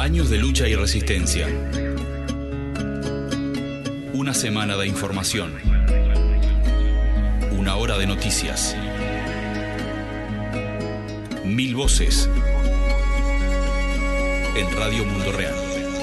Años de lucha y resistencia. Una semana de información. Una hora de noticias. 1000 voces. En Radio Mundo Real.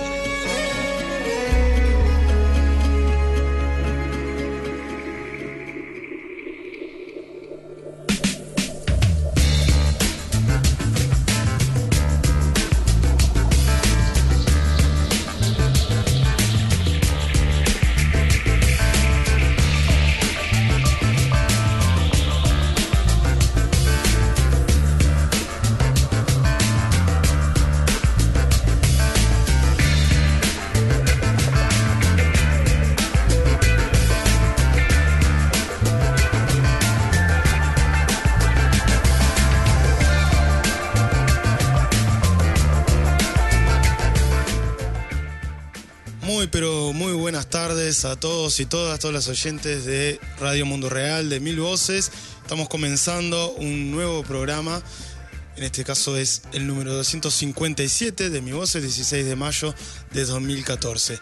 Muy buenas tardes a todos y todas las oyentes de Radio Mundo Real, de 1000 voces. Estamos comenzando un nuevo programa, en este caso es el número 257 de 1000 voces, 16 de mayo de 2014.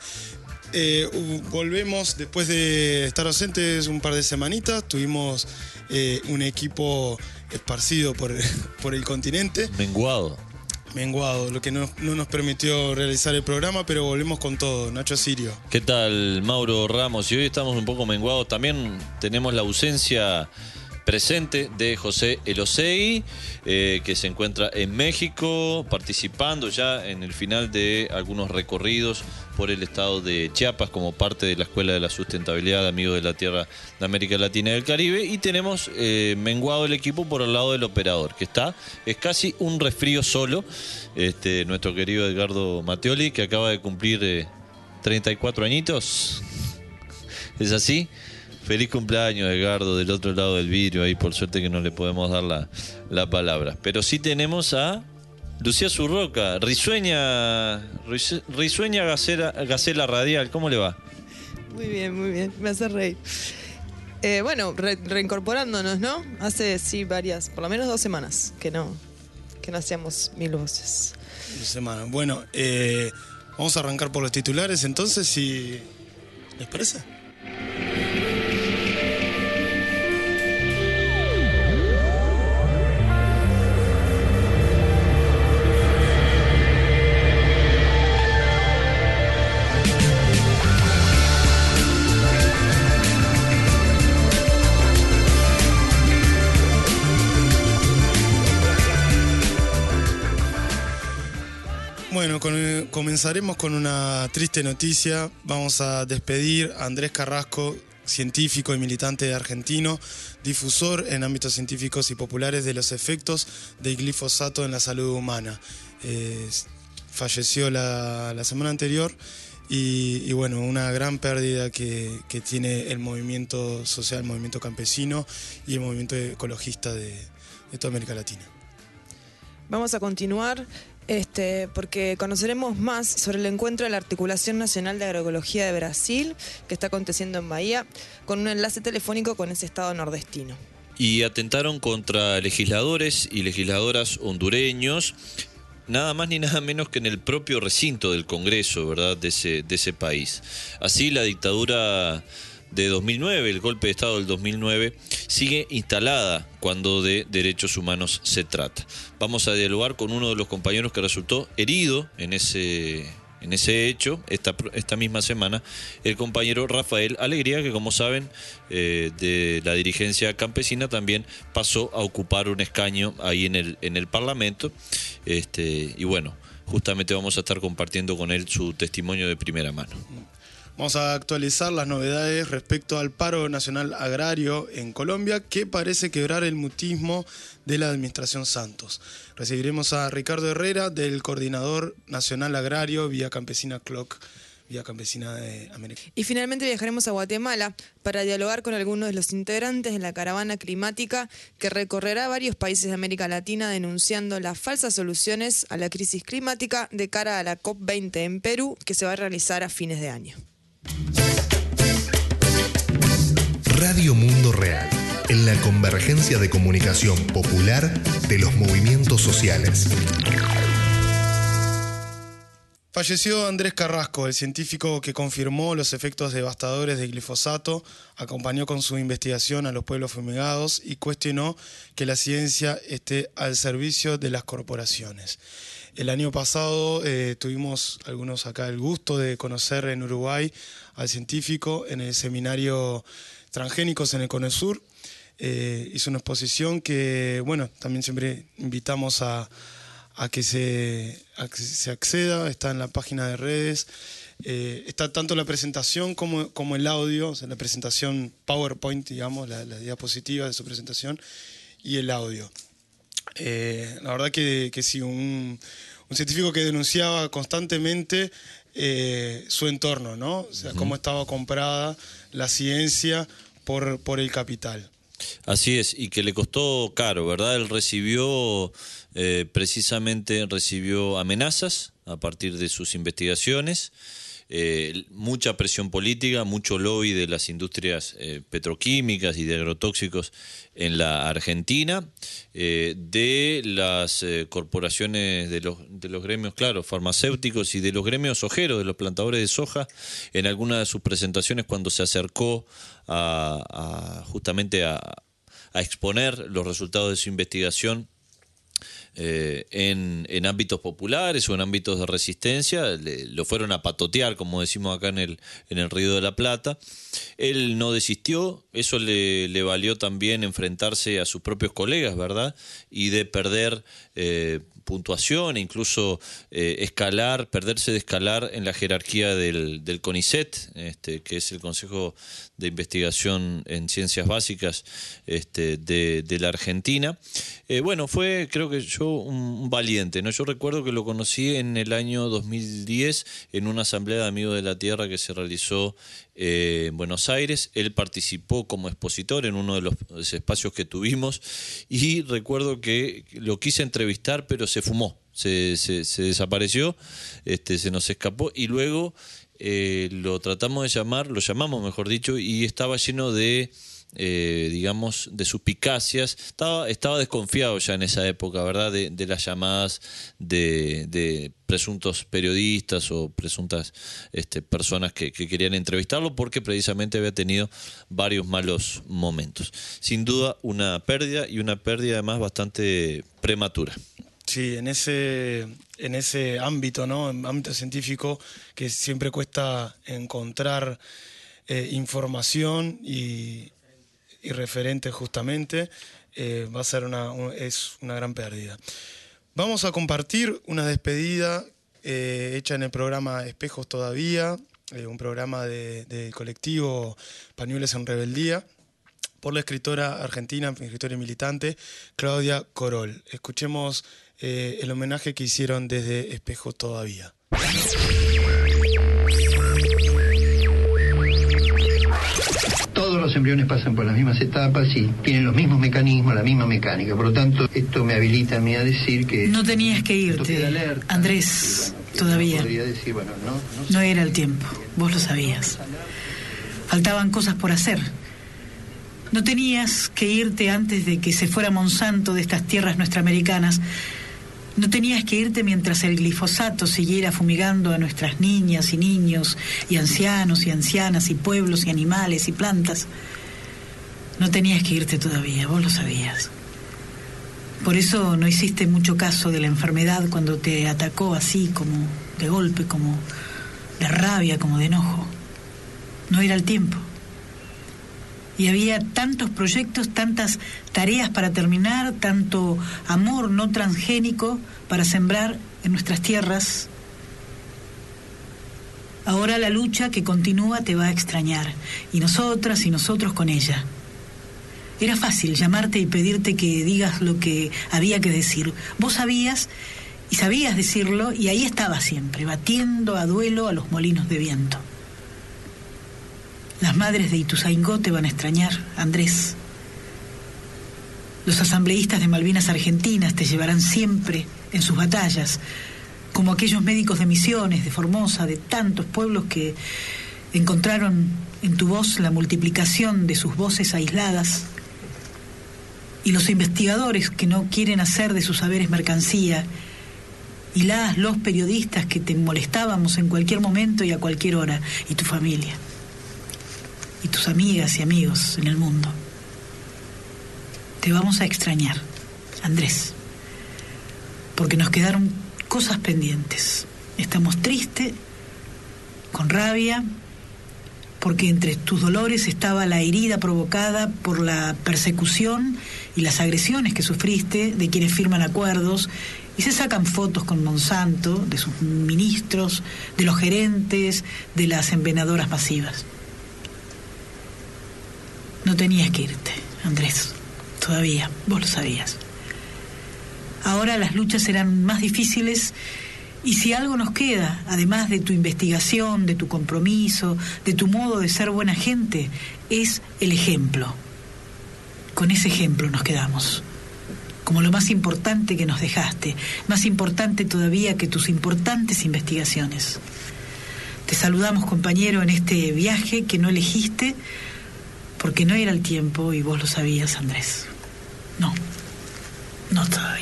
Volvemos después de estar ausentes un par de semanitas, tuvimos un equipo esparcido por el continente. Menguado, lo que no nos permitió realizar el programa, pero volvemos con todo. Nacho Sirio. ¿Qué tal, Mauro Ramos? Y hoy estamos un poco menguados. También tenemos la ausencia presente de José Elosegui, que se encuentra en México, participando ya en el final de algunos recorridos por el estado de Chiapas como parte de la Escuela de la Sustentabilidad de Amigos de la Tierra de América Latina y del Caribe. Y tenemos menguado el equipo por el lado del operador, que es casi un resfrío solo, nuestro querido Edgardo Matteoli, que acaba de cumplir 34 añitos. ¿Es así? Feliz cumpleaños, Edgardo, del otro lado del vidrio. Ahí por suerte que no le podemos dar la palabra. Pero sí tenemos a Lucía Zurroca, risueña Gacela Radial. ¿Cómo le va? Muy bien, me hace reír. Reincorporándonos, ¿no? Hace varias, por lo menos 2 semanas que no hacíamos 1000 voces. 2 semanas. Bueno, vamos a arrancar por los titulares entonces, si les parece. Bueno, comenzaremos con una triste noticia. Vamos a despedir a Andrés Carrasco, científico y militante argentino, difusor en ámbitos científicos y populares de los efectos del glifosato en la salud humana. Falleció la semana anterior y bueno, una gran pérdida que tiene el movimiento social, el movimiento campesino y el movimiento ecologista de toda América Latina. Vamos a continuar porque conoceremos más sobre el encuentro de la Articulación Nacional de Agroecología de Brasil, que está aconteciendo en Bahía, con un enlace telefónico con ese estado nordestino. Y atentaron contra legisladores y legisladoras hondureños, nada más ni nada menos que en el propio recinto del Congreso, ¿verdad?, de ese país. Así, la dictadura de 2009, el golpe de Estado del 2009, sigue instalada cuando de derechos humanos se trata. Vamos a dialogar con uno de los compañeros que resultó herido en ese hecho esta misma semana, el compañero Rafael Alegría, que como saben, de la dirigencia campesina también pasó a ocupar un escaño ahí en el Parlamento, y bueno, justamente vamos a estar compartiendo con él su testimonio de primera mano. Vamos a actualizar las novedades respecto al paro nacional agrario en Colombia, que parece quebrar el mutismo de la administración Santos. Recibiremos a Ricardo Herrera, del Coordinador Nacional Agrario Vía Campesina CLOC, Vía Campesina de América. Y finalmente viajaremos a Guatemala para dialogar con algunos de los integrantes de la caravana climática que recorrerá varios países de América Latina denunciando las falsas soluciones a la crisis climática de cara a la COP20 en Perú, que se va a realizar a fines de año. Radio Mundo Real, en la convergencia de comunicación popular de los movimientos sociales. Falleció Andrés Carrasco, el científico que confirmó los efectos devastadores del glifosato, acompañó con su investigación a los pueblos fumigados y cuestionó que la ciencia esté al servicio de las corporaciones. El año pasado tuvimos algunos acá el gusto de conocer en Uruguay al científico en el seminario Transgénicos en el CONESUR. Hizo una exposición que, bueno, también siempre invitamos a que se acceda, está en la página de redes, está tanto la presentación como el audio, o sea, la presentación PowerPoint, digamos, la diapositiva de su presentación y el audio. La verdad que sí, un científico que denunciaba constantemente su entorno, ¿no? O sea, cómo estaba comprada la ciencia por el capital. Así es, y que le costó caro, ¿verdad? Él recibió amenazas a partir de sus investigaciones, mucha presión política, mucho lobby de las industrias petroquímicas y de agrotóxicos en la Argentina, de las corporaciones de los gremios, claro, farmacéuticos y de los gremios sojeros, de los plantadores de soja, en alguna de sus presentaciones cuando se acercó justamente a exponer los resultados de su investigación en ámbitos populares o en ámbitos de resistencia, lo fueron a patotear, como decimos acá en el Río de la Plata. Él no desistió, eso le valió también enfrentarse a sus propios colegas, ¿verdad? Y de perder puntuación, incluso perderse de escalar en la jerarquía del CONICET, que es el Consejo de Investigación en Ciencias Básicas de la Argentina. Bueno, fue, creo que yo, un valiente, ¿no? Yo recuerdo que lo conocí en el año 2010 en una asamblea de Amigos de la Tierra que se realizó en Buenos Aires. Él participó como expositor en uno de los espacios que tuvimos y recuerdo que lo quise entrevistar, pero se fumó, se desapareció, se nos escapó y luego lo llamamos mejor dicho, y estaba lleno de digamos, de suspicacias. Estaba desconfiado ya en esa época, ¿verdad?, de las llamadas de presuntos periodistas o presuntas personas que querían entrevistarlo, porque precisamente había tenido varios malos momentos. Sin duda una pérdida, y una pérdida además bastante prematura. Sí, en ese ámbito, ¿no?, en ámbito científico, que siempre cuesta encontrar información y referentes justamente, va a ser es una gran pérdida. Vamos a compartir una despedida hecha en el programa Espejos Todavía, un programa del colectivo Pañuelos en Rebeldía, por la escritora argentina, escritora y militante, Claudia Corol. Escuchemos el homenaje que hicieron desde Espejos Todavía. Todos los embriones pasan por las mismas etapas y tienen los mismos mecanismos, la misma mecánica. Por lo tanto, esto me habilita a mí a decir que... No tenías que irte, Andrés, todavía. Decir, no era el tiempo, vos lo sabías. Faltaban cosas por hacer. No tenías que irte antes de que se fuera Monsanto de estas tierras nuestraamericanas. No tenías que irte mientras el glifosato siguiera fumigando a nuestras niñas y niños, y ancianos y ancianas, y pueblos y animales y plantas. No tenías que irte todavía, vos lo sabías. Por eso no hiciste mucho caso de la enfermedad cuando te atacó así, como de golpe, como de rabia, como de enojo. No era el tiempo. Y había tantos proyectos, tantas tareas para terminar, tanto amor no transgénico para sembrar en nuestras tierras. Ahora la lucha que continúa te va a extrañar, y nosotras y nosotros con ella. Era fácil llamarte y pedirte que digas lo que había que decir. Vos sabías, y sabías decirlo, y ahí estabas siempre, batiendo a duelo a los molinos de viento. Las madres de Ituzaingó te van a extrañar, Andrés. Los asambleístas de Malvinas Argentinas te llevarán siempre en sus batallas, como aquellos médicos de Misiones, de Formosa, de tantos pueblos que encontraron en tu voz la multiplicación de sus voces aisladas, y los investigadores que no quieren hacer de sus saberes mercancía y los periodistas que te molestábamos en cualquier momento y a cualquier hora, y tu familia, y tus amigas y amigos en el mundo. Te vamos a extrañar, Andrés, porque nos quedaron cosas pendientes. Estamos tristes, con rabia, porque entre tus dolores estaba la herida provocada por la persecución y las agresiones que sufriste de quienes firman acuerdos y se sacan fotos con Monsanto, de sus ministros, de los gerentes, de las envenenadoras masivas. No tenías que irte, Andrés, todavía, vos lo sabías. Ahora las luchas serán más difíciles y si algo nos queda, además de tu investigación, de tu compromiso, de tu modo de ser buena gente, es el ejemplo. Con ese ejemplo nos quedamos, como lo más importante que nos dejaste, más importante todavía que tus importantes investigaciones. Te saludamos, compañero, en este viaje que no elegiste, porque no era el tiempo y vos lo sabías, Andrés. No todavía.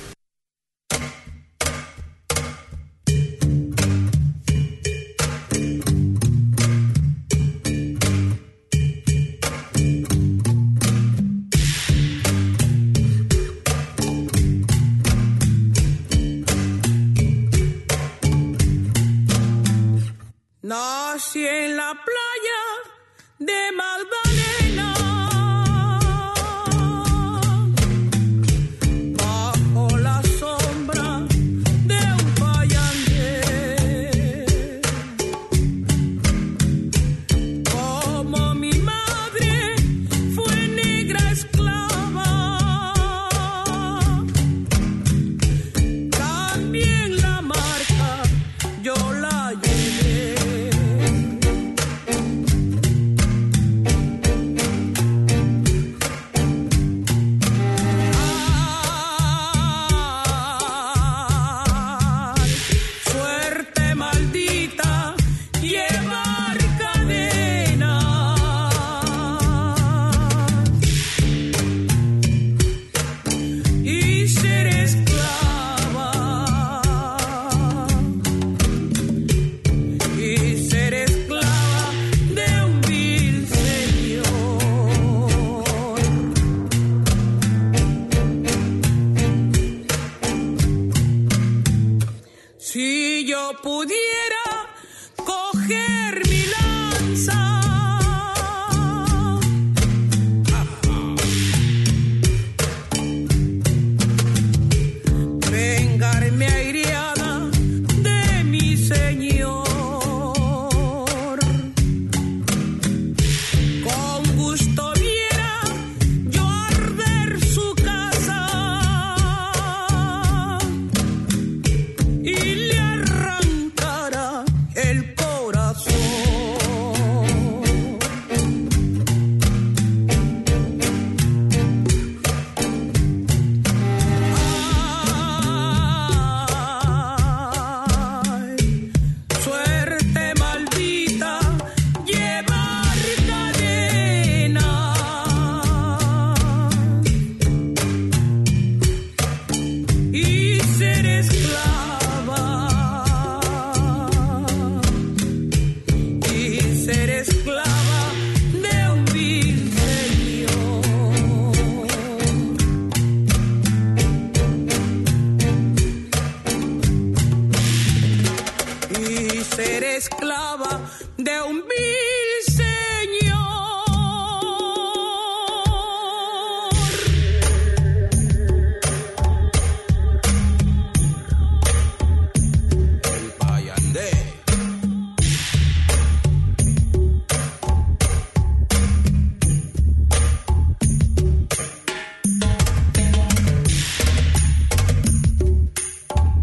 Nací en la playa de Magdalena, bajo la sombra de un payandé. Como mi madre fue negra esclava, también la marca yo la llevé. Si yo pudiera coger mi lanza, vengarme aireada de mi señor, con gusto viera yo arder su casa y le arrancara el corazón. Ay, suerte maldita, llevar cadena y ser esclava, y ser esclava de un vil señor, y ser esclava de un vil señor. El payandé.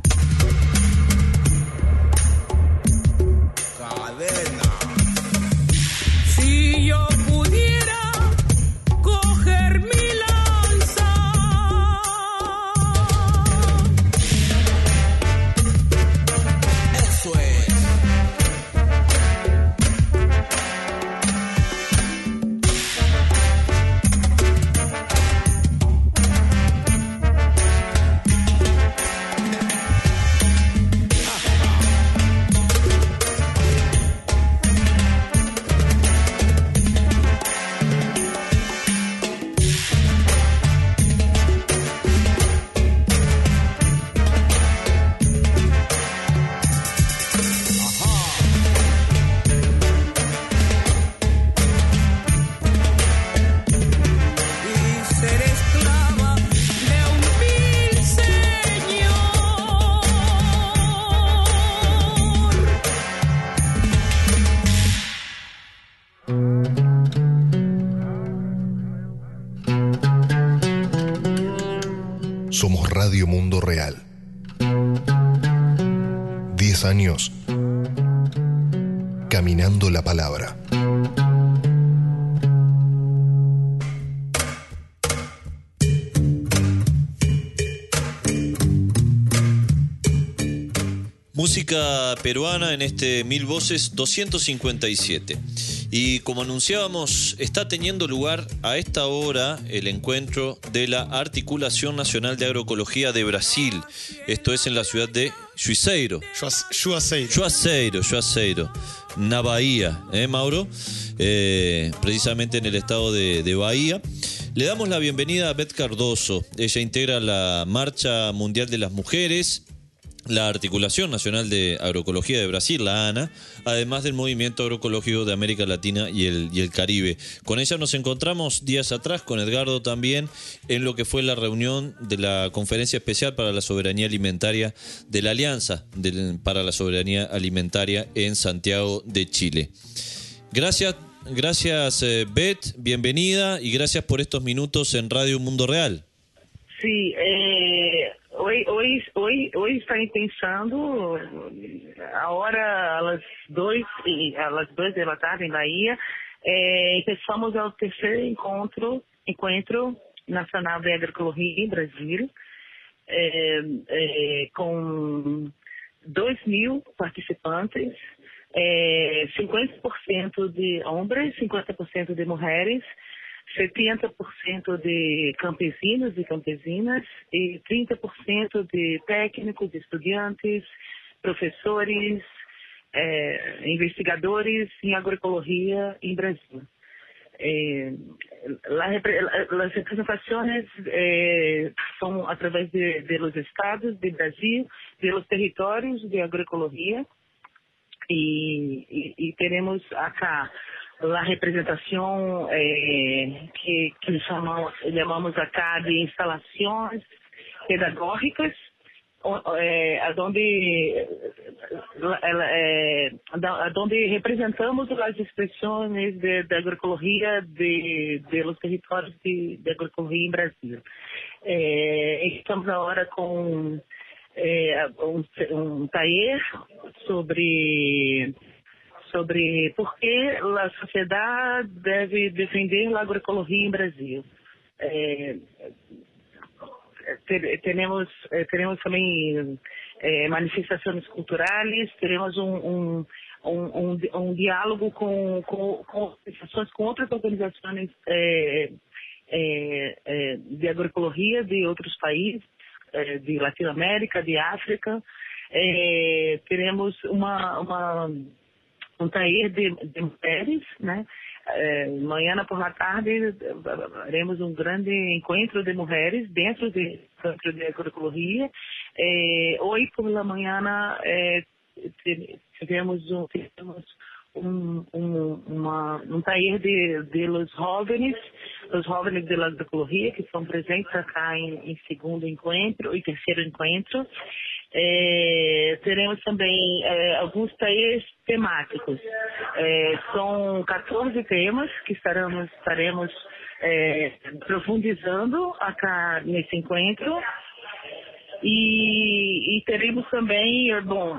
Cadena. Somos Radio Mundo Real. 10 años caminando la palabra. Música peruana en este Mil Voces 257. Y como anunciábamos, está teniendo lugar a esta hora el encuentro de la Articulación Nacional de Agroecología de Brasil. Esto es en la ciudad de Juazeiro. Juazeiro, na Bahía, Mauro? Precisamente en el estado de Bahía. Le damos la bienvenida a Beth Cardoso. Ella integra la Marcha Mundial de las Mujeres, la Articulación Nacional de Agroecología de Brasil, la ANA, además del Movimiento Agroecológico de América Latina y el Caribe. Con ella nos encontramos días atrás, con Edgardo también, en lo que fue la reunión de la Conferencia Especial para la Soberanía Alimentaria de la Alianza para la Soberanía Alimentaria en Santiago de Chile. Gracias Beth, bienvenida y gracias por estos minutos en Radio Mundo Real. Sí, hoje está pensando a hora às 2 da tarde em Bahia, empezamos o terceiro encontro nacional de agroecologia em Brasil, com 2.000 participantes, 50% de homens, 50% de mulheres, 70% de campesinos e campesinas e 30% de técnicos, estudantes, professores, investigadores em agroecologia em Brasil. As representações são através de los estados de Brasil, de los territórios de agroecologia e teremos acá a representação que chamamos acá de instalações pedagógicas, onde representamos as expressões de agroecologia de los territórios de agroecologia em Brasil. Estamos agora com taller sobre por que a sociedade deve defender a agroecologia em Brasil. Teremos também manifestações culturais, teremos um diálogo com outras organizações de agroecologia de outros países, de Latinoamérica, de África. Teremos um taller de mulheres, né? Amanhã por la tarde faremos um grande encontro de mulheres dentro do Centro de Agroecologia. Hoje por la manhã tivemos um taller de los jóvenes de la agroecologia que são presentes acá em segundo encontro e terceiro encontro. Teremos também alguns talleres temáticos. São 14 temas que estaremos profundizando acá nesse encontro. E teremos também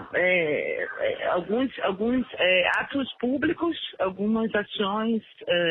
alguns atos públicos, algumas ações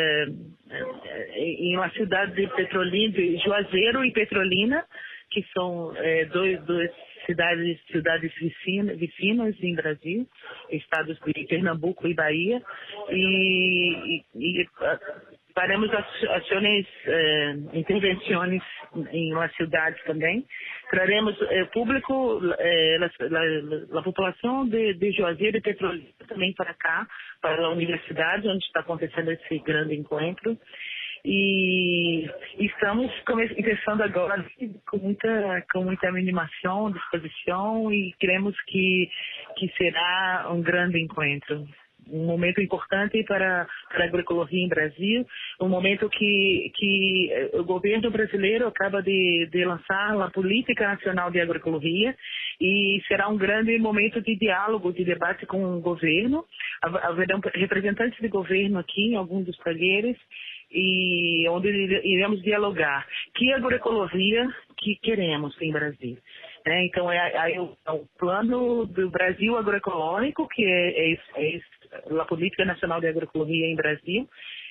em uma cidade de Petrolina, de Juazeiro e Petrolina, que são duas cidades vizinhas em Brasil, estados de Pernambuco e Bahia, e faremos ações, intervenções em uma cidade também. Traremos público, a população de Juazeiro e Petrolina também para cá, para a universidade, onde está acontecendo esse grande encontro. E estamos começando agora com muita animação, disposição, e cremos que será um grande encontro. Um momento importante para a agroecologia em Brasil, um momento que o governo brasileiro acaba de lançar a Política Nacional de Agroecologia, e será um grande momento de diálogo, de debate com o governo. Haverão representantes de governo aqui em alguns dos talheres, e onde iremos dialogar que agroecologia, que queremos em Brasil. Então, é o plano do Brasil agroecológico, que é a Política Nacional de Agroecologia em Brasil,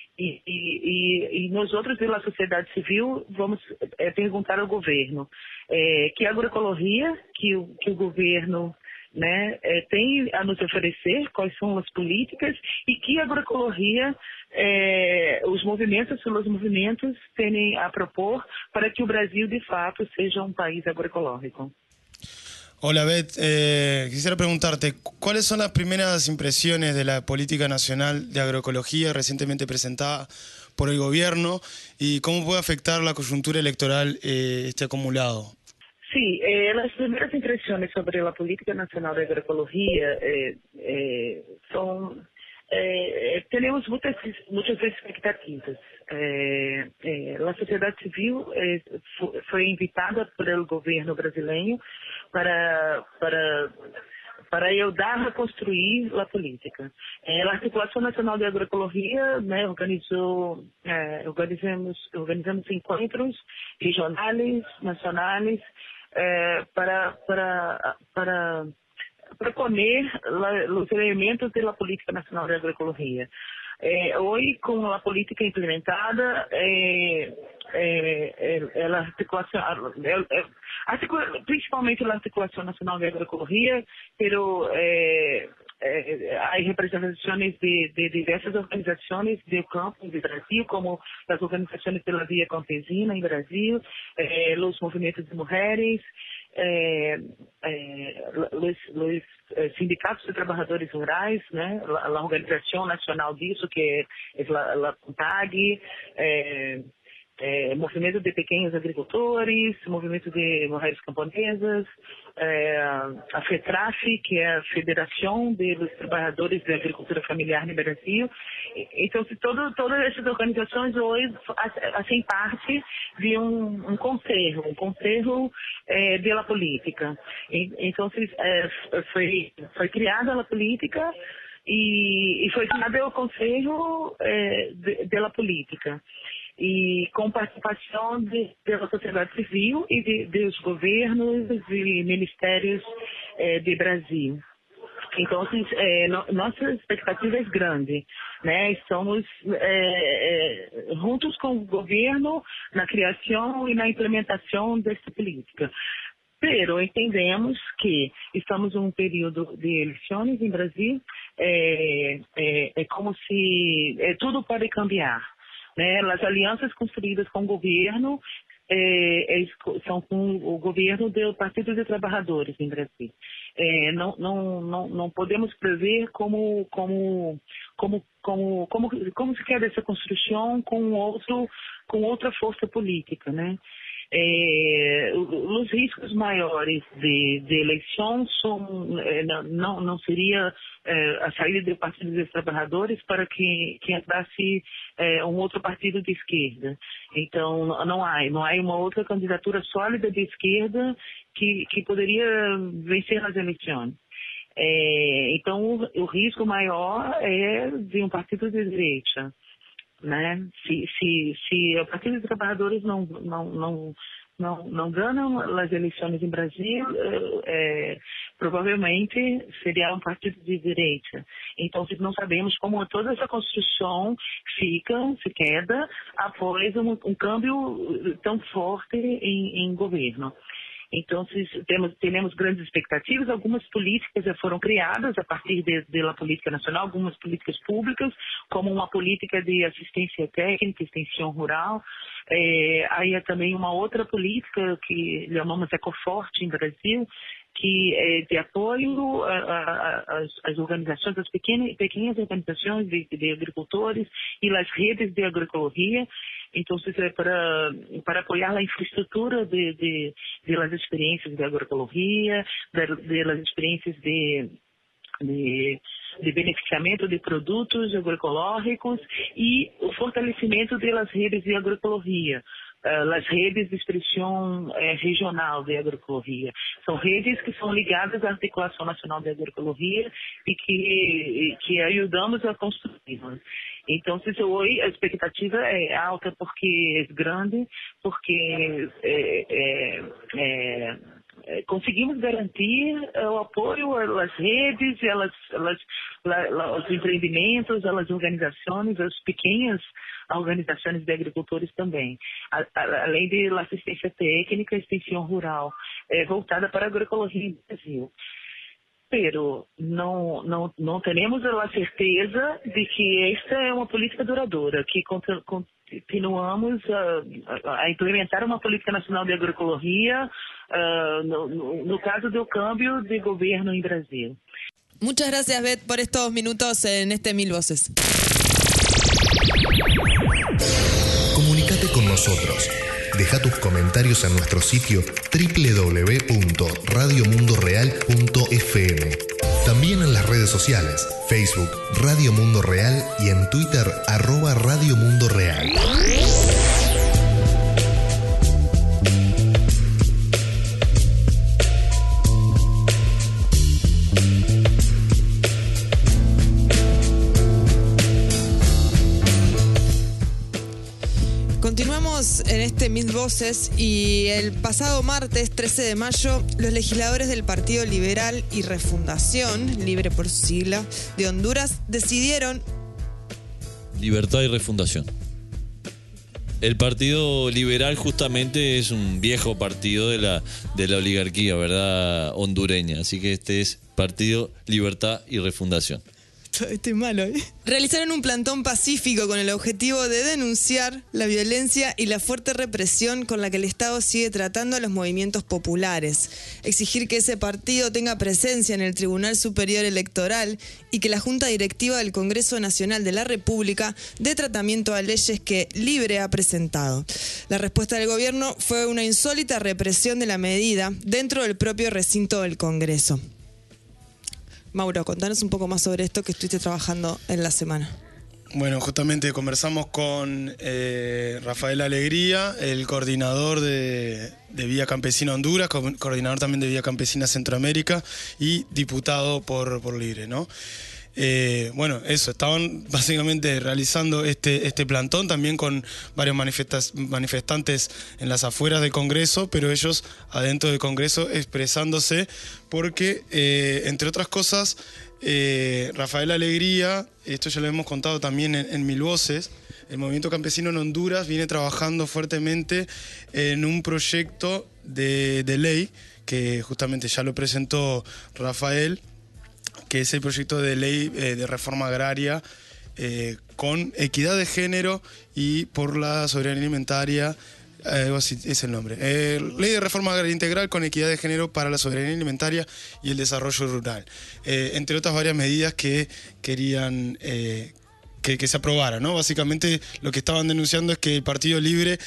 e nós outros pela sociedade civil vamos perguntar ao governo que agroecologia que o governo tem a nos oferecer, quais são as políticas e que agroecologia os movimentos têm a propor para que o Brasil de fato seja um país agroecológico. Hola, Beth. Quisiera preguntarte, ¿cuáles son las primeras impresiones de la Política Nacional de Agroecología recientemente presentada por el gobierno y cómo puede afectar la coyuntura electoral este acumulado? Sí, las primeras impresiones sobre la Política Nacional de Agroecología son... tenemos muchas expectativas. La sociedad civil fue invitada por el gobierno brasileño para ayudar a construir a política. A Articulação Nacional de Agroecologia organizamos encontros regionais, nacionais, para proponer os elementos da Política Nacional de Agroecologia. Hoje, com a política implementada, principalmente a Articulação Nacional de Agroecologia, pero há representações de diversas organizações do campo do Brasil, como as organizações pela Via Campesina em Brasil, os movimentos de mulheres, os sindicatos de trabalhadores rurais, a organização nacional disso, que é a CONTAG, movimento de pequenos agricultores, movimento de mulheres camponesas, a FETRAF, que é a Federação dos Trabalhadores da Agricultura Familiar no Brasil. Então, todas essas organizações hoje fazem parte de um conselho da política. Então, foi criada a política e foi criado o conselho da política. E com participação da sociedade civil e dos governos e ministérios do Brasil. Então, nossa expectativa é grande, Estamos juntos com o governo na criação e na implementação dessa política. Pero entendemos que estamos em um período de eleições em Brasil, é como se tudo pode cambiar. As alianças construídas com o governo são com o governo do Partido dos Trabalhadores em Brasil. Não podemos prever como se quer essa construção com outra força política, Os riscos maiores de eleição não seria a saída do Partido dos Trabalhadores para que entrasse um outro partido de esquerda. Então, não há uma outra candidatura sólida de esquerda que poderia vencer nas eleições. Então, o risco maior é de um partido de direita. Se o Partido dos Trabalhadores não ganham as eleições em Brasil, provavelmente seria um partido de direita. Então, não sabemos como toda essa construção se queda após um câmbio tão forte em governo. Então, temos grandes expectativas. Algumas políticas já foram criadas a partir da política nacional, algumas políticas públicas, como uma política de assistência técnica, extensão rural. Aí há também uma outra política que chamamos Ecoforte em Brasil, que é de apoio às organizações, às pequenas organizações de agricultores e as redes de agroecologia. Então, é para apoiar a infraestrutura das experiências de agroecologia, das experiências de beneficiamento de produtos agroecológicos e o fortalecimento das redes de agroecologia. As redes de expressão regional de agroecologia. São redes que são ligadas à Articulação Nacional de Agroecologia e que ajudamos a construí-las. Então, hoje a expectativa é alta porque é grande, porque conseguimos garantir o apoio às redes, aos empreendimentos, às organizações, às pequenas organizações de agricultores também, além da assistência técnica e extensão rural voltada para a agroecologia no Brasil. Pero não temos a certeza de que esta é uma política duradoura, que continuamos a implementar uma política nacional de agroecologia no caso do câmbio de governo em Brasil. Muchas gracias, Beth, por estos minutos en este Mil Voces. Comunícate con nosotros. Deja tus comentarios en nuestro sitio www.radiomundoreal.fm. También en las redes sociales, Facebook, Radio Mundo Real y en Twitter, @Radio Mundo Real. Continuamos en este Mil Voces y el pasado martes 13 de mayo los legisladores del Partido Liberal y Refundación, Libre por su sigla, de Honduras decidieron... Libertad y Refundación. El Partido Liberal justamente es un viejo partido de la oligarquía, ¿verdad? Hondureña. Así que este es Partido Libertad y Refundación. Estoy malo, ¿eh? Realizaron un plantón pacífico con el objetivo de denunciar la violencia y la fuerte represión con la que el Estado sigue tratando a los movimientos populares, exigir que ese partido tenga presencia en el Tribunal Superior Electoral y que la Junta Directiva del Congreso Nacional de la República dé tratamiento a leyes que Libre ha presentado. La respuesta del gobierno fue una insólita represión de la medida dentro del propio recinto del Congreso. Mauro, contanos un poco más sobre esto que estuviste trabajando en la semana. Bueno, justamente conversamos con Rafael Alegría, el coordinador de Vía Campesina Honduras, coordinador también de Vía Campesina Centroamérica y diputado por Libre, ¿no? Bueno, eso, estaban básicamente realizando este plantón también con varios manifestantes en las afueras del Congreso, pero ellos adentro del Congreso expresándose porque, entre otras cosas, Rafael Alegría, esto ya lo hemos contado también en Mil Voces, el movimiento campesino en Honduras viene trabajando fuertemente en un proyecto de ley que justamente ya lo presentó Rafael, que es el proyecto de ley de reforma agraria con equidad de género y por la soberanía alimentaria, algo así es el nombre. Ley de reforma agraria integral con equidad de género para la soberanía alimentaria y el desarrollo rural. Entre otras varias medidas que querían que se aprobara, ¿no? Básicamente lo que estaban denunciando es que el Partido Libre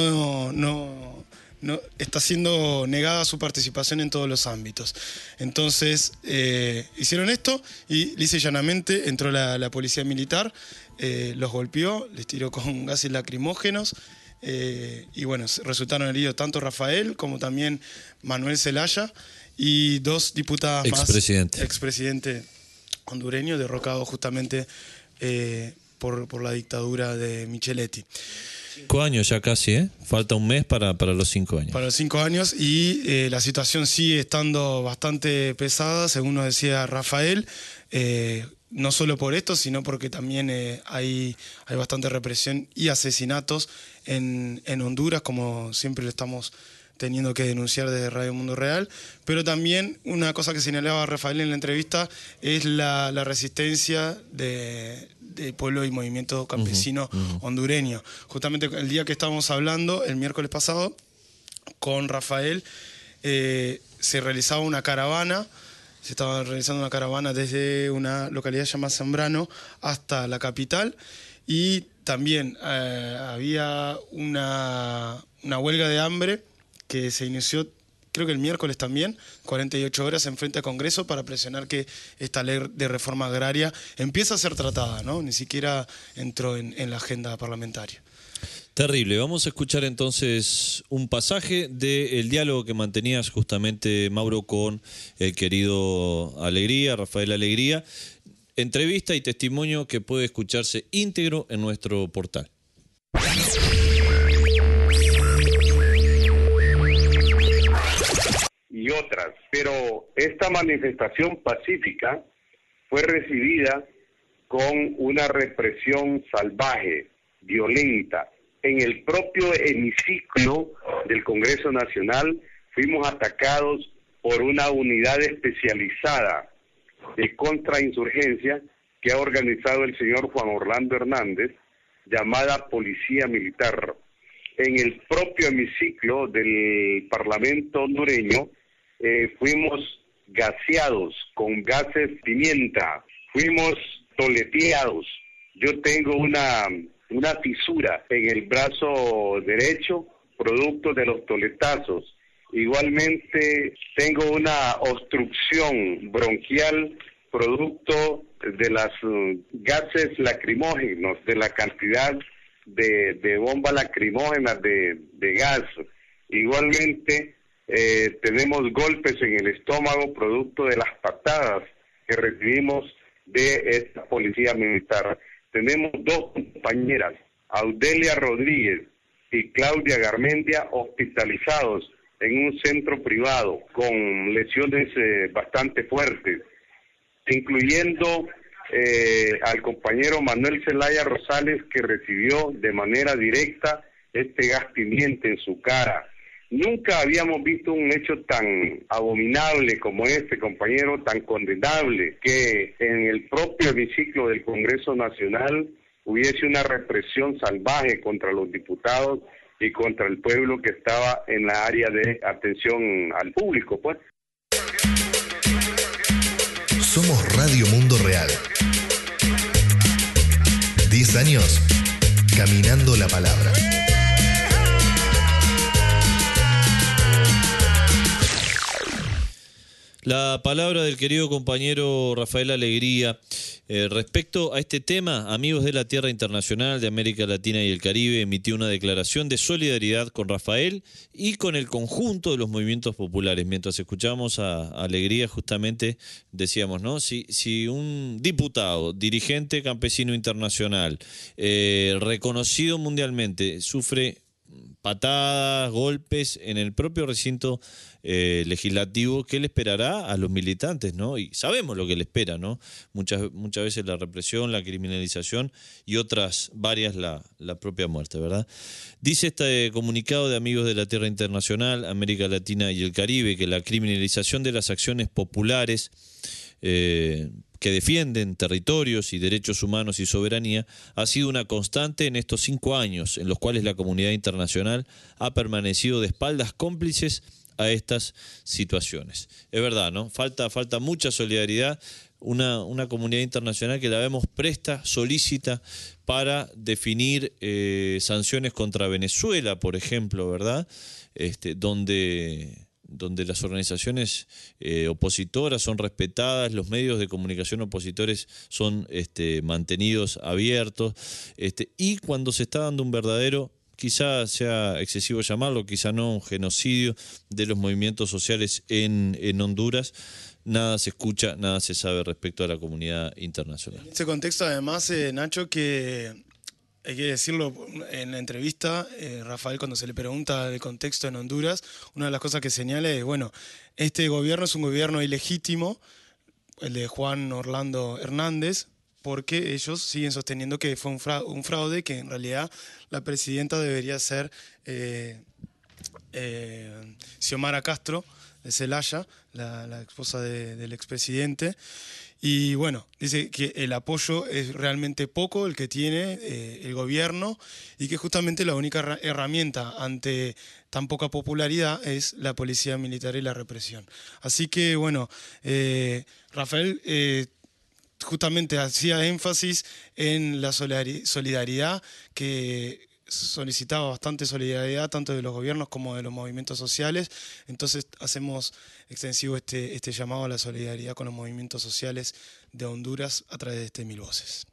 no está siendo negada su participación en todos los ámbitos. Entonces, hicieron esto y lisa y llanamente entró la policía militar, los golpeó, les tiró con gases lacrimógenos y bueno, resultaron heridos tanto Rafael como también Manuel Zelaya y dos diputadas más, expresidente hondureño, derrocado justamente por la dictadura de Micheletti. 5 años ya casi, ¿eh? Falta un mes para los 5 años. Para los 5 años y la situación sigue estando bastante pesada, según nos decía Rafael, no solo por esto, sino porque también hay bastante represión y asesinatos en Honduras, como siempre lo estamos teniendo que denunciar desde Radio Mundo Real, pero también una cosa que señalaba Rafael en la entrevista es la resistencia del pueblo y movimiento campesino hondureño. Justamente el día que estábamos hablando, el miércoles pasado, con Rafael, se realizaba una caravana, se estaba realizando una caravana desde una localidad llamada Zambrano hasta la capital y también había una huelga de hambre que se inició, creo que el miércoles también, 48 horas en frente al Congreso para presionar que esta ley de reforma agraria empiece a ser tratada, ¿no? Ni siquiera entró en la agenda parlamentaria. Terrible. Vamos a escuchar entonces un pasaje del diálogo que mantenías justamente, Mauro, con el querido Alegría, Rafael Alegría. Entrevista y testimonio que puede escucharse íntegro en nuestro portal. Y otras, pero esta manifestación pacífica fue recibida con una represión salvaje, violenta. En el propio hemiciclo del Congreso Nacional fuimos atacados por una unidad especializada de contrainsurgencia que ha organizado el señor Juan Orlando Hernández, llamada Policía Militar. En el propio hemiciclo del Parlamento hondureño fuimos gaseados con gases pimienta, fuimos toleteados. Yo tengo una fisura en el brazo derecho, producto de los toletazos. Igualmente tengo una obstrucción bronquial, producto de las gases lacrimógenos, de la cantidad de bombas lacrimógenas de gas. Igualmente tenemos golpes en el estómago, producto de las patadas que recibimos de esta policía militar. Tenemos 2 compañeras, Audelia Rodríguez y Claudia Garmendia, hospitalizados en un centro privado con lesiones bastante fuertes, incluyendo al compañero Manuel Zelaya Rosales, que recibió de manera directa este gas pimienta en su cara. Nunca habíamos visto un hecho tan abominable como este, compañero, tan condenable, que en el propio hemiciclo del Congreso Nacional hubiese una represión salvaje contra los diputados y contra el pueblo que estaba en la área de atención al público, pues. Somos Radio Mundo Real. 10 años caminando la palabra. La palabra del querido compañero Rafael Alegría. Respecto a este tema, Amigos de la Tierra Internacional de América Latina y el Caribe emitió una declaración de solidaridad con Rafael y con el conjunto de los movimientos populares. Mientras escuchamos a Alegría, justamente decíamos, ¿no? Si un diputado, dirigente campesino internacional, reconocido mundialmente, sufre patadas, golpes en el propio recinto legislativo, ¿qué le esperará a los militantes, no? Y sabemos lo que le espera, ¿no? Muchas veces la represión, la criminalización y otras varias la propia muerte, ¿verdad? Dice este comunicado de Amigos de la Tierra Internacional, América Latina y el Caribe, que la criminalización de las acciones populares que defienden territorios y derechos humanos y soberanía ha sido una constante en estos 5 años, en los cuales la comunidad internacional ha permanecido de espaldas cómplices a estas situaciones. Es verdad, ¿no? Falta mucha solidaridad, una comunidad internacional que la vemos presta, solícita para definir sanciones contra Venezuela, por ejemplo, ¿verdad? Donde las organizaciones opositoras son respetadas, los medios de comunicación opositores son mantenidos abiertos, y cuando se está dando un verdadero, quizá sea excesivo llamarlo, quizá no, un genocidio de los movimientos sociales en Honduras, nada se escucha, nada se sabe respecto a la comunidad internacional. En ese contexto, además, Nacho, que hay que decirlo, en la entrevista, Rafael, cuando se le pregunta el contexto en Honduras, una de las cosas que señala es, bueno, este gobierno es un gobierno ilegítimo, el de Juan Orlando Hernández, porque ellos siguen sosteniendo que fue un fraude, que en realidad la presidenta debería ser Xiomara Castro de Zelaya, la esposa del expresidente. Y bueno, dice que el apoyo es realmente poco el que tiene el gobierno, y que justamente la única herramienta ante tan poca popularidad es la policía militar y la represión. Así que bueno, Rafael justamente hacía énfasis en la solidaridad, que solicitaba bastante solidaridad tanto de los gobiernos como de los movimientos sociales. Entonces hacemos extensivo este llamado a la solidaridad con los movimientos sociales de Honduras a través de este Mil Voces.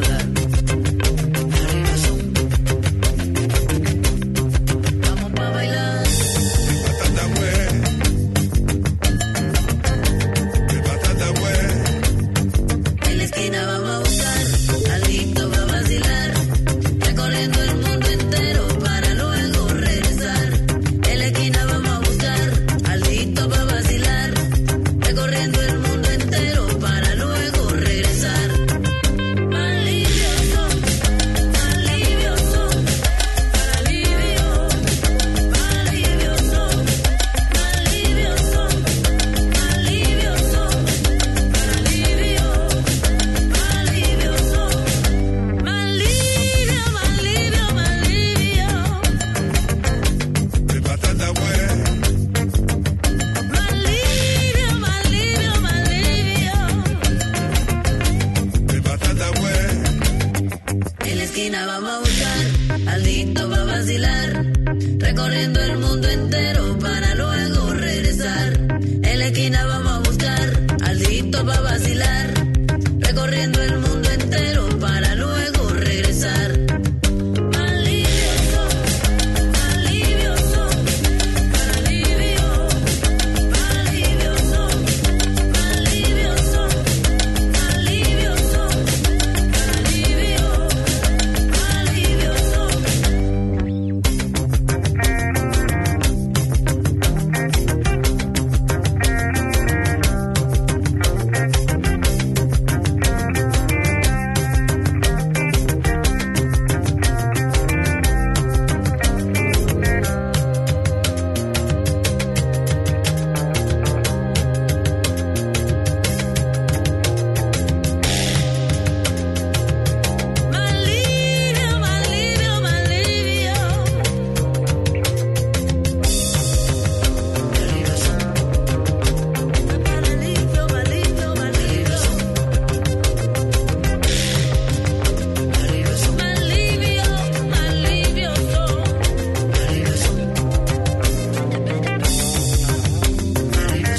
volar. Arriba son. Vamos pa' bailar. En la esquina vamos a buscar alguito pa' vacilar, recorriendo el mundo entero para luego regresar. En la esquina vamos a buscar alguito pa' vacilar, recorriendo el mundo entero para luego regresar. Más libios son, más libios son, para alivio. Más libios son, más libios son, más libios son, para alivio. Más libios son, más livio, más livio, más livio. De patata güey. Más livio, más livio, más livio. De patata güey. En la esquina vamos a buscar alguito pa' vacilar, recorriendo el mundo entero para luego regresar. En la esquina vamos a buscar alguito pa' vacilar, recorriendo el mundo entero para luego regresar. Más libios son, más libios son, para alivio. Más libios son, más libios son, más libios son, para alivio. Más libios son. Más livio, más livio, más livio. Arriba son. Para alivio, más livio, más livio. Arriba son. Más livio, más livio son. Arriba son. Arriba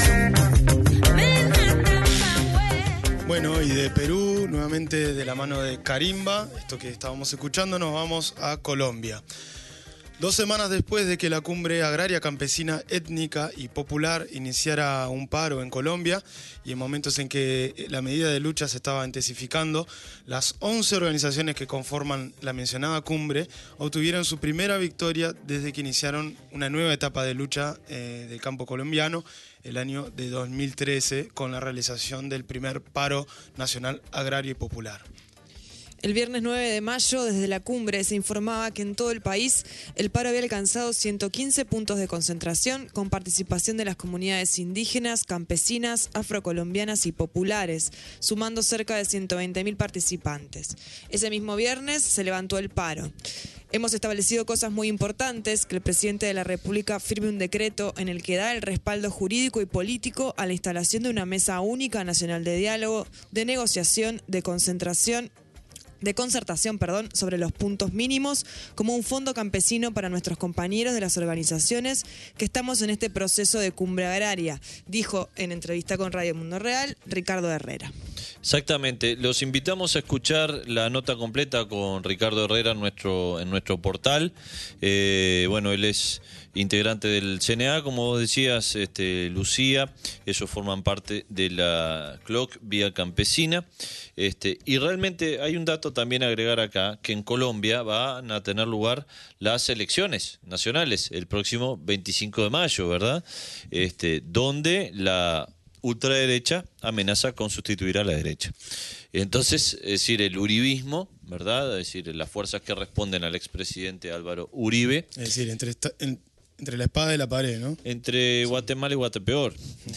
son. Bueno, y de Perú, nuevamente de la mano de Karimba, esto que estábamos escuchando, nos vamos a Colombia. 2 semanas después de que la cumbre agraria, campesina, étnica y popular iniciara un paro en Colombia y en momentos en que la medida de lucha se estaba intensificando, las 11 organizaciones que conforman la mencionada cumbre obtuvieron su primera victoria desde que iniciaron una nueva etapa de lucha del campo colombiano el año de 2013 con la realización del primer paro nacional agrario y popular. El viernes 9 de mayo, desde la cumbre, se informaba que en todo el país el paro había alcanzado 115 puntos de concentración con participación de las comunidades indígenas, campesinas, afrocolombianas y populares, sumando cerca de 120.000 participantes. Ese mismo viernes se levantó el paro. Hemos establecido cosas muy importantes, que el presidente de la República firme un decreto en el que da el respaldo jurídico y político a la instalación de una mesa única nacional de diálogo, de negociación, de concertación, sobre los puntos mínimos, como un fondo campesino para nuestros compañeros de las organizaciones que estamos en este proceso de cumbre agraria, dijo en entrevista con Radio Mundo Real Ricardo Herrera. Exactamente, los invitamos a escuchar la nota completa con Ricardo Herrera en nuestro portal. Bueno, él es integrante del CNA, como vos decías, Lucía, ellos forman parte de la CLOC Vía Campesina, y realmente hay un dato también a agregar acá, que en Colombia van a tener lugar las elecciones nacionales el próximo 25 de mayo, ¿verdad? Donde la ultraderecha amenaza con sustituir a la derecha. Entonces, es decir, el uribismo, ¿verdad? Es decir, las fuerzas que responden al expresidente Álvaro Uribe. Es decir, entre la espada y la pared, ¿no? Entre Guatemala y Guatepeor.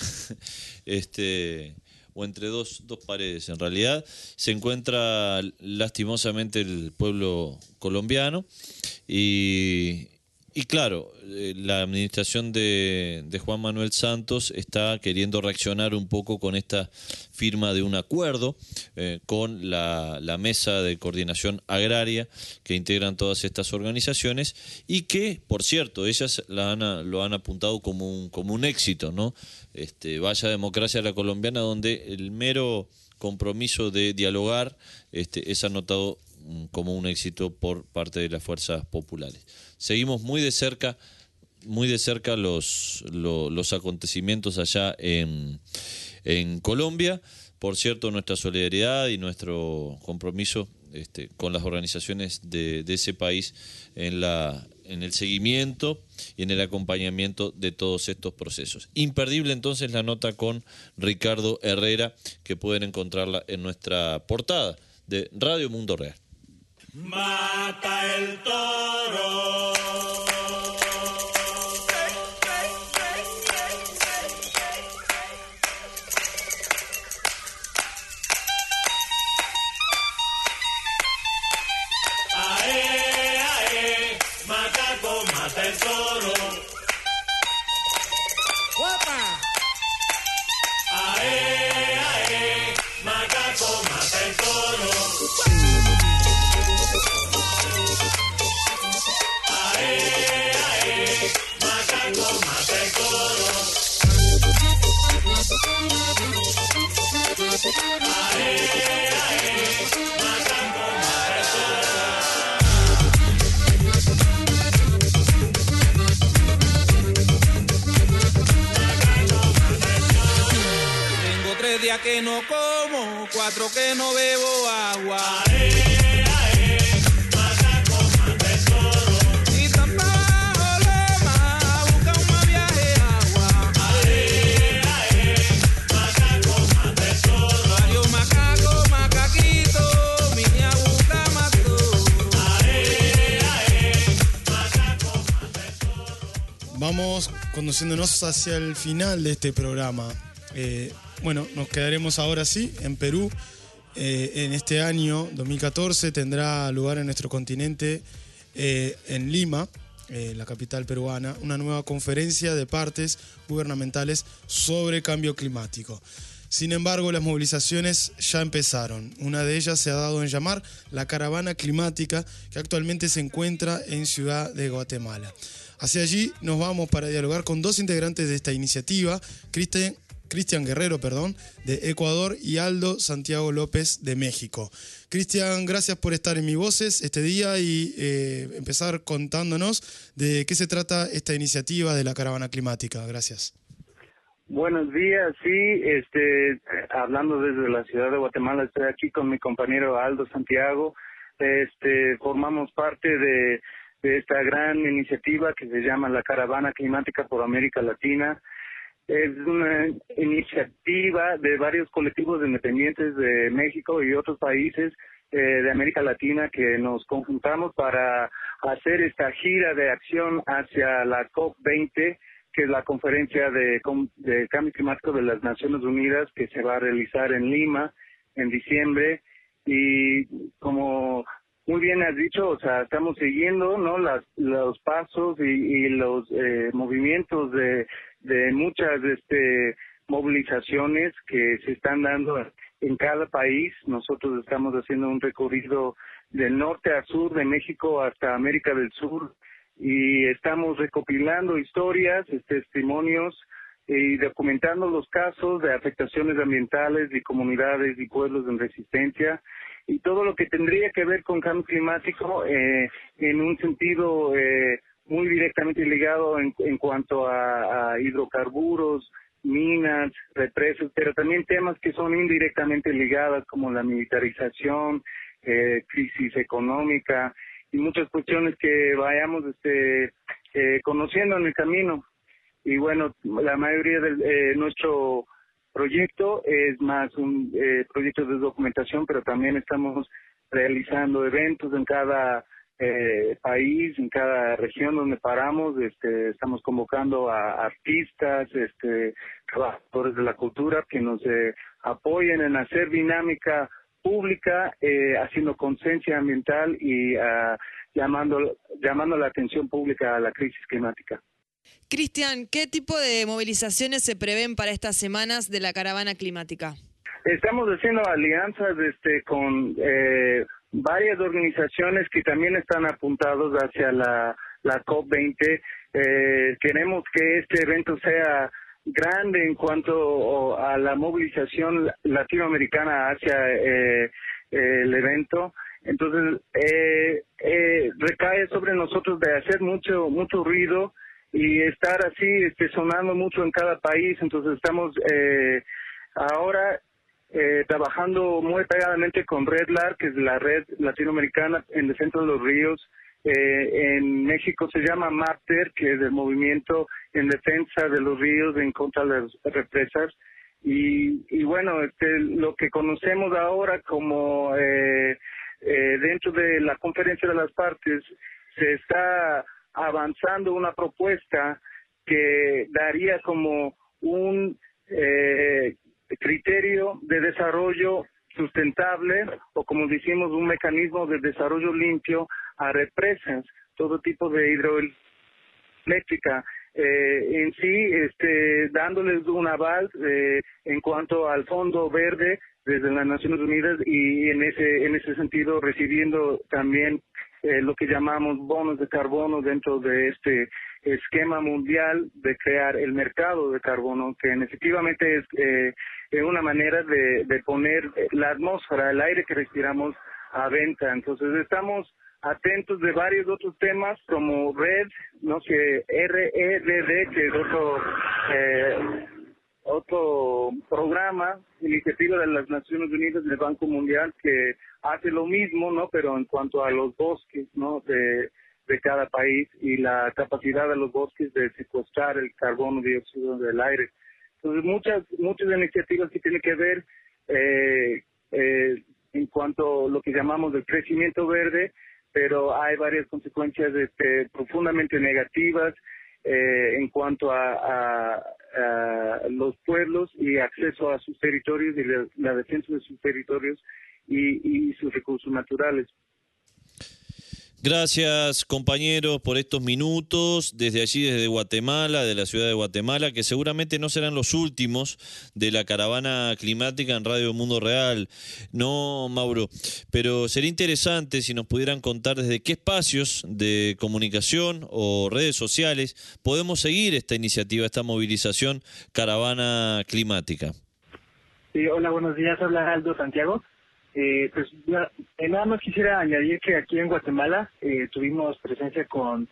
O entre dos paredes. En realidad, se encuentra lastimosamente el pueblo colombiano y claro, la administración de Juan Manuel Santos está queriendo reaccionar un poco con esta firma de un acuerdo con la mesa de coordinación agraria que integran todas estas organizaciones y que, por cierto, ellas lo han apuntado como un éxito, ¿no? Vaya democracia a la colombiana, donde el mero compromiso de dialogar es anotado como un éxito por parte de las fuerzas populares. Seguimos muy de cerca los acontecimientos allá en Colombia. Por cierto, nuestra solidaridad y nuestro compromiso con las organizaciones de ese país en el seguimiento y en el acompañamiento de todos estos procesos. Imperdible entonces la nota con Ricardo Herrera, que pueden encontrarla en nuestra portada de Radio Mundo Real. Mata el toro. Mata el toro. ¡Guapa! ¡Ae, macaco, mata el toro! ¡Ae, macaco, mata el toro! Macaco, mata el toro! Días que no como, 4 que no bebo agua. Macaco, mata el toro. Y tan bajo lema, busca un más viaje agua. Macaco, mata el toro. Varios macacos, macaquito, vine a buscar mató. Macaco, mata el toro. Vamos conduciéndonos hacia el final de este programa. Bueno, nos quedaremos ahora sí en Perú. En este año 2014 tendrá lugar en nuestro continente, en Lima, la capital peruana, una nueva conferencia de partes gubernamentales sobre cambio climático. Sin embargo, las movilizaciones ya empezaron. Una de ellas se ha dado en llamar la Caravana Climática, que actualmente se encuentra en Ciudad de Guatemala. Hacia allí nos vamos para dialogar con dos integrantes de esta iniciativa, Cristian Guerrero, de Ecuador, y Aldo Santiago López, de México. Cristian, gracias por estar en Mi Voces este día y empezar contándonos de qué se trata esta iniciativa de la Caravana Climática. Gracias. Buenos días, sí, hablando desde la ciudad de Guatemala, estoy aquí con mi compañero Aldo Santiago. Formamos parte de esta gran iniciativa que se llama la Caravana Climática por América Latina. Es una iniciativa de varios colectivos independientes de México y otros países de América Latina que nos conjuntamos para hacer esta gira de acción hacia la COP20, que es la conferencia de cambio climático de las Naciones Unidas, que se va a realizar en Lima en diciembre. Y como muy bien has dicho, o sea, estamos siguiendo, ¿no?, los pasos y los movimientos de muchas movilizaciones que se están dando en cada país. Nosotros estamos haciendo un recorrido del norte a sur de México hasta América del Sur y estamos recopilando historias, testimonios y documentando los casos de afectaciones ambientales y comunidades y pueblos en resistencia y todo lo que tendría que ver con cambio climático en un sentido muy directamente ligado en cuanto a hidrocarburos, minas, represas, pero también temas que son indirectamente ligadas como la militarización, crisis económica y muchas cuestiones que vayamos conociendo en el camino. Y bueno, la mayoría de nuestro proyecto es más un proyecto de documentación, pero también estamos realizando eventos en cada país, en cada región donde paramos. Estamos convocando a artistas, trabajadores de la cultura que nos apoyen en hacer dinámica pública, haciendo conciencia ambiental y llamando la atención pública a la crisis climática. Cristian, ¿qué tipo de movilizaciones se prevén para estas semanas de la Caravana Climática? Estamos haciendo alianzas con varias organizaciones que también están apuntados hacia la COP20. Queremos que este evento sea grande en cuanto a la movilización latinoamericana hacia el evento. Entonces recae sobre nosotros de hacer mucho ruido y estar así sonando mucho en cada país. Entonces estamos ahora trabajando muy pegadamente con Red LAR, que es la red latinoamericana en defensa de los ríos. En México se llama MAPTER, que es el movimiento en defensa de los ríos en contra de las represas. Y bueno, lo que conocemos ahora como dentro de la conferencia de las partes se está avanzando una propuesta que daría como un criterio de desarrollo sustentable, o como decimos, un mecanismo de desarrollo limpio a represas, todo tipo de hidroeléctrica, en sí dándoles un aval en cuanto al Fondo Verde desde las Naciones Unidas, y en ese sentido recibiendo también lo que llamamos bonos de carbono dentro de este esquema mundial de crear el mercado de carbono, que efectivamente es una manera de poner la atmósfera, el aire que respiramos a venta. Entonces estamos atentos de varios otros temas como RED, REDD, que es otro programa, iniciativa de las Naciones Unidas del Banco Mundial, que hace lo mismo, ¿no? Pero en cuanto a los bosques, ¿no? de cada país y la capacidad de los bosques de secuestrar el carbono dióxido del aire. Entonces muchas iniciativas que tienen que ver en cuanto a lo que llamamos el crecimiento verde, pero hay varias consecuencias profundamente negativas en cuanto a los pueblos y acceso a sus territorios y la defensa de sus territorios y sus recursos naturales. Gracias, compañeros, por estos minutos desde allí, desde Guatemala, de la ciudad de Guatemala, que seguramente no serán los últimos de la caravana climática en Radio Mundo Real. No, Mauro, pero sería interesante si nos pudieran contar desde qué espacios de comunicación o redes sociales podemos seguir esta iniciativa, esta movilización Caravana Climática. Sí, hola, buenos días, habla Aldo Santiago. Pues nada más quisiera añadir que aquí en Guatemala tuvimos presencia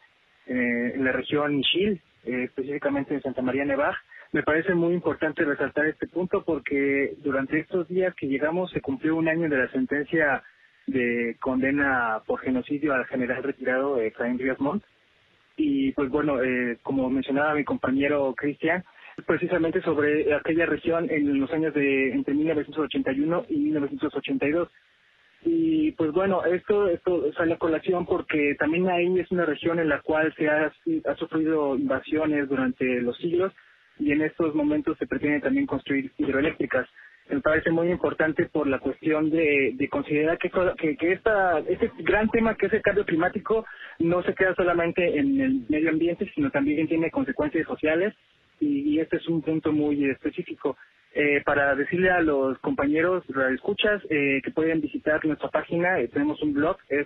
en la región Ixil, específicamente en Santa María Nevaj. Me parece muy importante resaltar este punto porque durante estos días que llegamos se cumplió un año de la sentencia de condena por genocidio al general retirado Efraín Ríos Montt. Y pues bueno, como mencionaba mi compañero Cristian, precisamente sobre aquella región en los años entre 1981 y 1982. Y pues bueno, esto sale a colación porque también ahí es una región en la cual se ha sufrido invasiones durante los siglos y en estos momentos se pretende también construir hidroeléctricas. Me parece muy importante por la cuestión de considerar que este gran tema que es el cambio climático no se queda solamente en el medio ambiente, sino también tiene consecuencias sociales. Y este es un punto muy específico para decirle a los compañeros radioescuchas que pueden visitar nuestra página. Tenemos un blog, es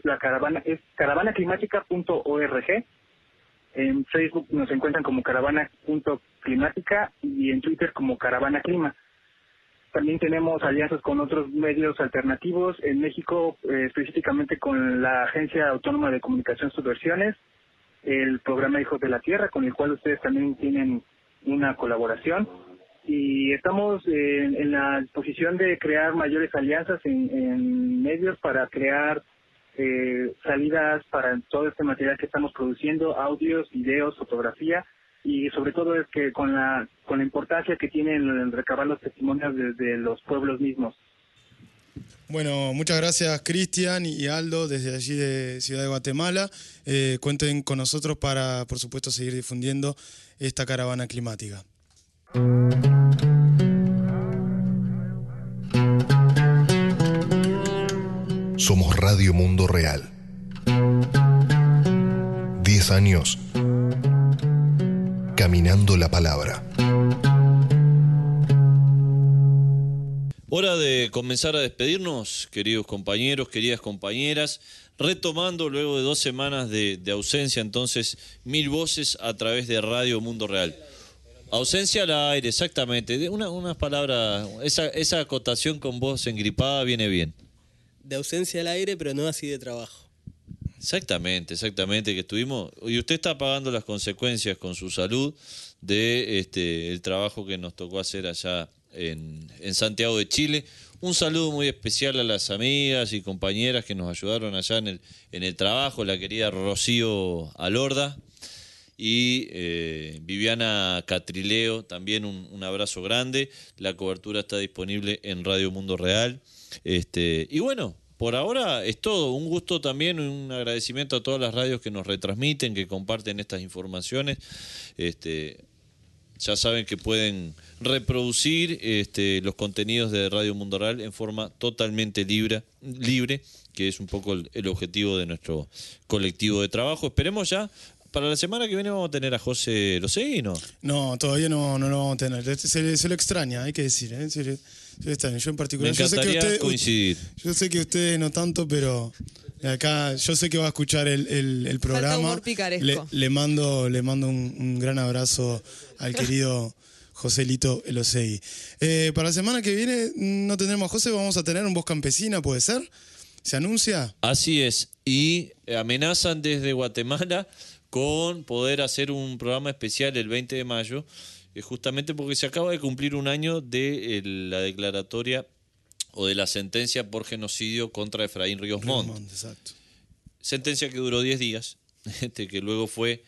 caravanaclimática.org. En Facebook nos encuentran como caravana.climática y en Twitter como Caravana Clima. También tenemos alianzas con otros medios alternativos en México, específicamente con la Agencia Autónoma de Comunicación Subversiones, el programa Hijos de la Tierra, con el cual ustedes también tienen una colaboración, y estamos en la disposición de crear mayores alianzas en medios para crear salidas para todo este material que estamos produciendo, audios, videos, fotografía, y sobre todo es que con la importancia que tiene el recabar los testimonios desde los pueblos mismos. Bueno, muchas gracias Cristian y Aldo desde allí de Ciudad de Guatemala. Cuenten con nosotros para, por supuesto, seguir difundiendo esta caravana climática. Somos Radio Mundo Real. 10 años caminando la palabra. Hora de comenzar a despedirnos, queridos compañeros, queridas compañeras, retomando luego de 2 semanas de ausencia, entonces, 1000 voces a través de Radio Mundo Real. Ausencia al aire, exactamente. Unas palabras, esa acotación con voz engripada viene bien. De ausencia al aire, pero no así de trabajo. Exactamente, que estuvimos, y usted está pagando las consecuencias con su salud de el trabajo que nos tocó hacer allá en Santiago de Chile. Un saludo muy especial a las amigas y compañeras que nos ayudaron allá en el trabajo, la querida Rocío Alorda y Viviana Catrileo, también un abrazo grande. La cobertura está disponible en Radio Mundo Real. Y bueno, por ahora es todo. Un gusto también, un agradecimiento a todas las radios que nos retransmiten, que comparten estas informaciones. Ya saben que pueden reproducir los contenidos de Radio Mundo Real en forma totalmente libre, que es un poco el objetivo de nuestro colectivo de trabajo. Esperemos ya. Para la semana que viene vamos a tener a José Elosegui, ¿no? No, todavía no lo vamos a tener. Se lo extraña, hay que decir. Se lo extraña. Yo en particular. Me encantaría coincidir. Yo sé que ustedes no tanto, pero acá yo sé que va a escuchar el programa. Falta humor picaresco. Le mando un gran abrazo al querido Joselito Elosegui. Para la semana que viene no tendremos a José, vamos a tener un Voz Campesina, ¿puede ser? ¿Se anuncia? Así es. Y amenazan desde Guatemala con poder hacer un programa especial el 20 de mayo, justamente porque se acaba de cumplir un año de la declaratoria o de la sentencia por genocidio contra Efraín Ríos Montt. Exacto. Sentencia que duró 10 días, que luego fue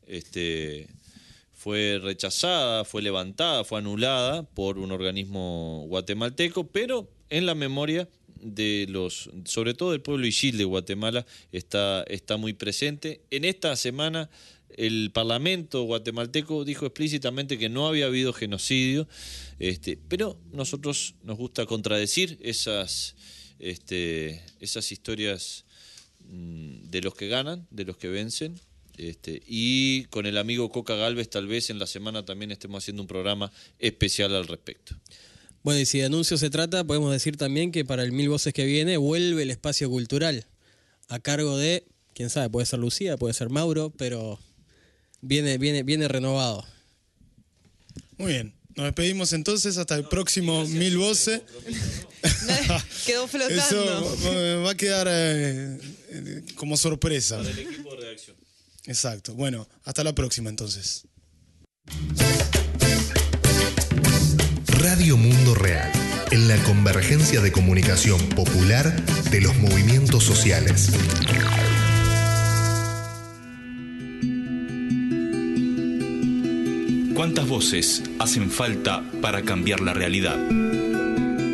rechazada, fue levantada, fue anulada por un organismo guatemalteco, pero en la memoria sobre todo del pueblo Ixil de Guatemala está muy presente. En esta semana el Parlamento guatemalteco dijo explícitamente que no había habido genocidio, pero nosotros nos gusta contradecir esas historias de los que ganan, de los que vencen. Y con el amigo Coca Galvez tal vez en la semana también estemos haciendo un programa especial al respecto. Bueno, y si de anuncios se trata, podemos decir también que para el 1000 Voces que viene vuelve el espacio cultural a cargo de, quién sabe, puede ser Lucía, puede ser Mauro, pero viene renovado. Muy bien, nos despedimos entonces hasta el próximo 1000 Voces. Quedó flotando. Eso va a quedar como sorpresa. Para el equipo de redacción. Exacto, bueno, hasta la próxima entonces. Radio Mundo Real, en la convergencia de comunicación popular de los movimientos sociales. ¿Cuántas voces hacen falta para cambiar la realidad?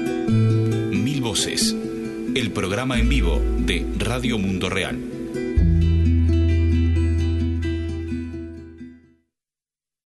1000 Voces, el programa en vivo de Radio Mundo Real.